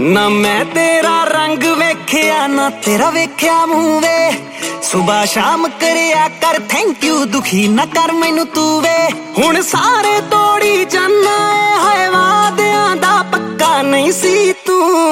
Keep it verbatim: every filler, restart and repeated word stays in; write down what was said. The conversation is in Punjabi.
ਨਾ ਮੈਂ ਤੇਰਾ ਰੰਗ ਵੇਖਿਆ ਨਾ ਤੇਰਾ ਵੇਖਿਆ ਮੂੰਹ ਵੇ। ਸੁਬਹ ਸ਼ਾਮ ਕਰਿਆ ਕਰ ਥੈਂਕ ਯੂ, ਦੁਖੀ ਨਾ ਕਰ ਮੈਨੂੰ ਤੂੰ ਵੇ। ਹੁਣ ਸਾਰੇ ਤੋੜੀ ਜਾਨਾ ਏ